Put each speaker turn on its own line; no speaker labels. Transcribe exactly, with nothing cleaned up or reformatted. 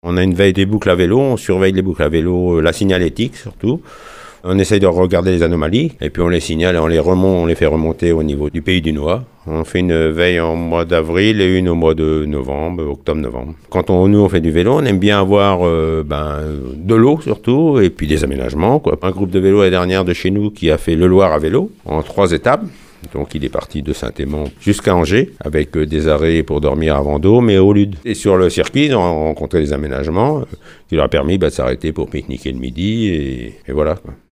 On a une veille des boucles à vélo, on surveille les boucles à vélo, la signalétique surtout. On essaye de regarder les anomalies et puis on les signale et on les remonte, on les fait remonter au niveau du Pays du Noix. On fait une veille en mois d'avril et une au mois de novembre, octobre-novembre. Quand on, nous on fait du vélo, on aime bien avoir euh, ben, de l'eau surtout et puis des aménagements, quoi. Un groupe de vélo l'année dernière de chez nous qui a fait le Loir à vélo en trois étapes. Donc il est parti de Saint-Émond jusqu'à Angers, avec des arrêts pour dormir à Vendôme et au Lude. Et sur le circuit, on a rencontré des aménagements qui leur a permis bah, de s'arrêter pour pique-niquer le midi, et, et voilà, quoi.